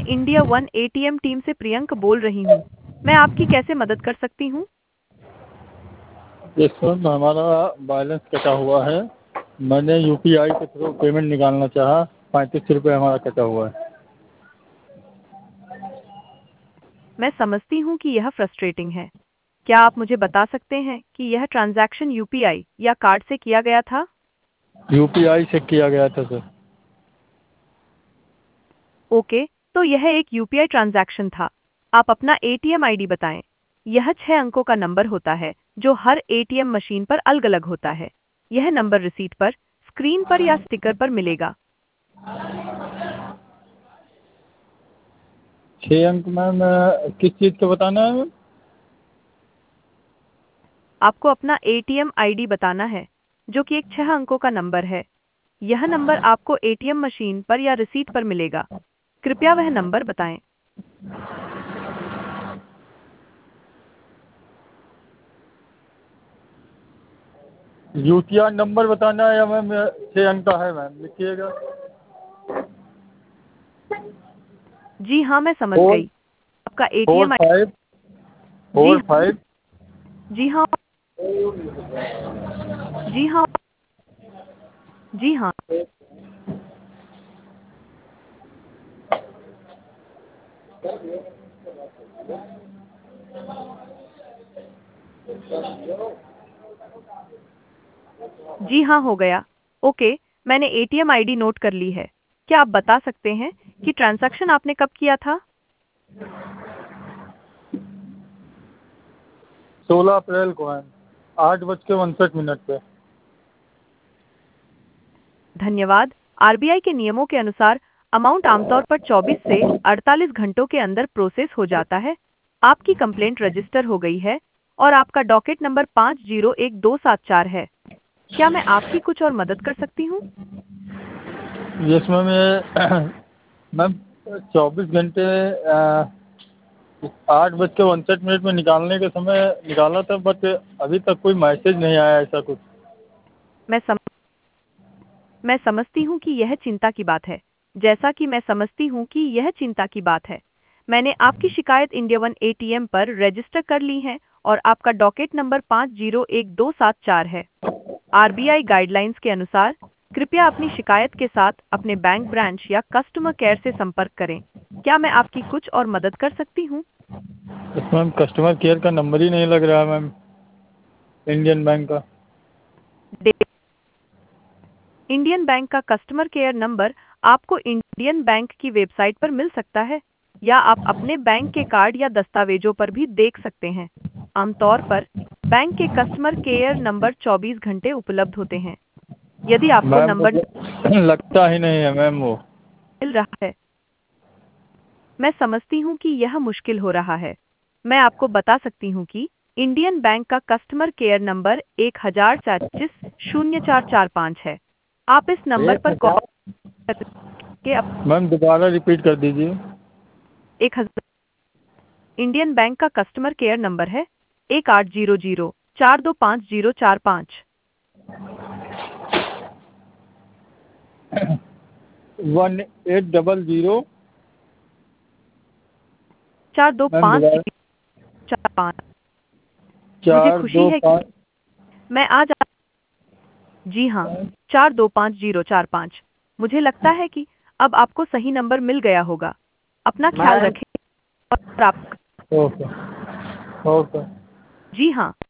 India one ATM team से प्रियंक बोल रही हूँ। मैं आपकी कैसे मदद कर सकती हूँ? ये सर हमारा बैलेंस कटा हुआ है। मैंने यूपीआई के थ्रू पेमेंट निकालना चाहा, 35 रुपये हमारा कटा हुआ है। मैं समझती हूँ कि यह फ्रस्ट्रेटिंग है। क्या आप मुझे बता सकते हैं कि यह ट्रांजैक्शन यूपीआई या कार्ड से किया गया था? यूपीआई से किया गया था सर। ओके, तो यह एक यूपीआई ट्रांजैक्शन था। आप अपना एटीएम आईडी बताएं। यह 6 अंकों का नंबर होता है जो हर एटीएम मशीन पर अलग अलग होता है। यह नंबर रिसीट पर, स्क्रीन पर या स्टिकर पर मिलेगा। 6 अंक मैम, किस चीज़ का बताना है मैम? आपको अपना एटीएम आईडी बताना है, जो कि एक 6 अंकों का नंबर है। यह नंबर आपको एटीएम मशीन पर या रिसीट पर मिलेगा। कृपया वह नंबर बताएं। यूटीआर नंबर बताना है या मैम 6 अंक का है मैम, लिखिएगा। जी हाँ, मैं समझ फोर गई। आपका फोर एटीएम फाइव जी फोर फाइव जी हाँ जी हाँ जी हाँ। जी हाँ, हो गया। ओके, मैंने एटीएम आईडी नोट कर ली है। क्या आप बता सकते हैं कि ट्रांजैक्शन आपने कब किया था? 16 अप्रैल को मैम, 8:59 पे। धन्यवाद। आरबीआई के नियमों के अनुसार अमाउंट आमतौर पर 24 से 48 घंटों के अंदर प्रोसेस हो जाता है। आपकी कंप्लेंट रजिस्टर हो गई है और आपका डॉकेट नंबर 501274 है। क्या मैं आपकी कुछ और मदद कर सकती हूँ? यस मैम, ये मैम 24 घंटे 8:59 में निकालने के समय निकाला था, बट अभी तक कोई मैसेज नहीं आया ऐसा कुछ। मैं सम मैं समझती हूँ कि यह चिंता की बात है। जैसा कि मैं समझती हूँ कि यह चिंता की बात है, मैंने आपकी शिकायत इंडिया वन एटीएम पर रजिस्टर कर ली है और आपका डॉकेट नंबर 501274 है। आरबीआई गाइडलाइंस के अनुसार कृपया अपनी शिकायत के साथ अपने बैंक ब्रांच या कस्टमर केयर से संपर्क करें। क्या मैं आपकी कुछ और मदद कर सकती हूँ? यस मैम, कस्टमर केयर का नंबर ही नहीं लग रहा है मैम, इंडियन बैंक का। इंडियन बैंक का कस्टमर केयर नंबर आपको इंडियन बैंक की वेबसाइट पर मिल सकता है या आप अपने बैंक के कार्ड या दस्तावेजों पर भी देख सकते हैं। आमतौर पर बैंक के कस्टमर केयर नंबर 24 घंटे उपलब्ध होते हैं। यदि आपको मैम नंबर मुझे लगता ही नहीं है मैम वो। मिल रहा है, मैं समझती हूँ कि यह मुश्किल हो रहा है। मैं आपको बता सकती हूँ कि इंडियन बैंक का कस्टमर केयर नंबर 1044-0445 है। आप इस नंबर पर कॉल करके मैम दोबारा रिपीट कर दीजिए। 1000 इंडियन बैंक का कस्टमर केयर नंबर है 1800-425-045। 1800। मैम दोबारा। 425-045। मुझे चार खुशी दो है कि पाँच मैं आज जी हाँ, 425-045। मुझे लगता है कि अब आपको सही नंबर मिल गया होगा। अपना ख्याल मैम। रखें और आप ओके ओके। जी हाँ।